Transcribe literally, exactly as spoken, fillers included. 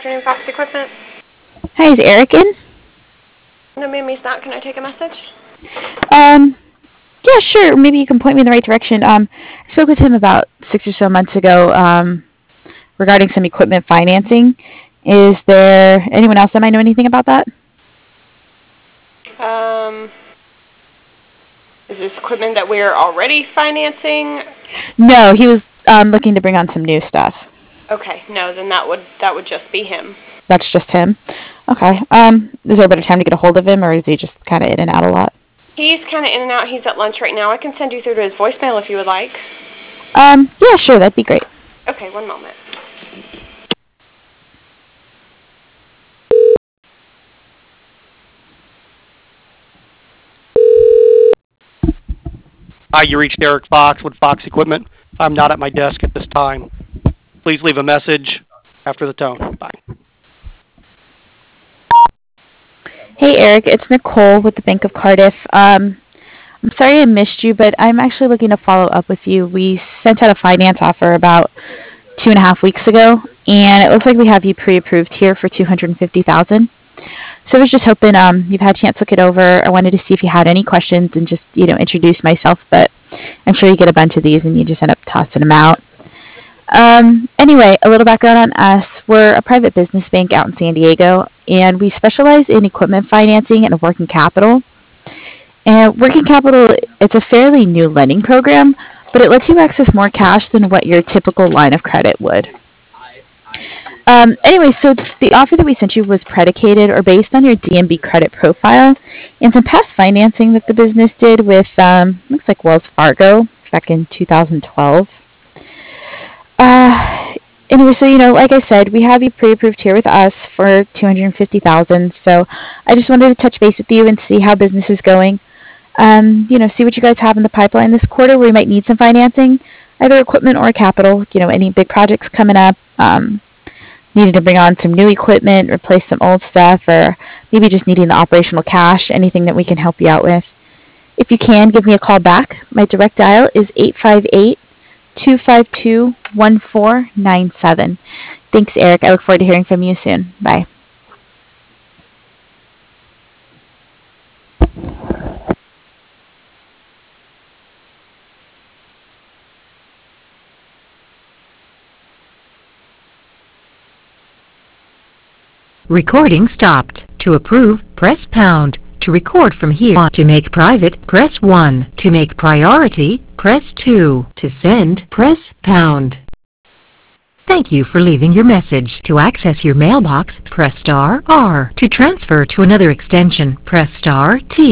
afternoon, Fox Equipment. Hi, is Eric in? No, ma'am, he's not. Can I take a message? Um, yeah, sure. Maybe you can point me in the right direction. Um, I spoke with him about six or so months ago um, regarding some equipment financing. Is there anyone else that might know anything about that? Um, is this equipment that we're already financing? No, he was um, looking to bring on some new stuff. Okay, no, then that would that would just be him. That's just him. Okay. Um, is there a better time to get a hold of him, or is he just kind of in and out a lot? He's kind of in and out. He's at lunch right now. I can send you through to his voicemail if you would like. Um, yeah, sure. That'd be great. Okay, one moment. Hi, you reached Eric Fox with Fox Equipment. I'm not at my desk at this time. Please leave a message after the tone. Bye. Hey, Eric. It's Nicole with the Bank of Cardiff. Um, I'm sorry I missed you, but I'm actually looking to follow up with you. We sent out a finance offer about two and a half weeks ago, and it looks like we have you pre-approved here for two hundred fifty thousand dollars. So I was just hoping um, you've had a chance to look it over. I wanted to see if you had any questions and just, you know, introduce myself, but I'm sure you get a bunch of these and you just end up tossing them out. Um, anyway, a little background on us. We're a private business bank out in San Diego, and we specialize in equipment financing and working capital. And working capital, it's a fairly new lending program, but it lets you access more cash than what your typical line of credit would. Um, anyway, so the offer that we sent you was predicated or based on your D M B credit profile and some past financing that the business did with, um, looks like Wells Fargo back in two thousand twelve. Uh, anyway, so, you know, like I said, we have you pre-approved here with us for two hundred fifty thousand dollars. So I just wanted to touch base with you and see how business is going. Um, you know, see what you guys have in the pipeline this quarter where you might need some financing, either equipment or capital. You know, any big projects coming up. Um, needing to bring on some new equipment, replace some old stuff, or maybe just needing the operational cash, anything that we can help you out with. If you can, give me a call back. My direct dial is eight five eight, two five two, one four nine seven. Thanks, Eric. I look forward to hearing from you soon. Bye. Recording stopped. To approve, press pound. To record from here. To make private, press one. To make priority, press two. To send, press pound. Thank you for leaving your message. To access your mailbox, press star R. To transfer to another extension, press star T.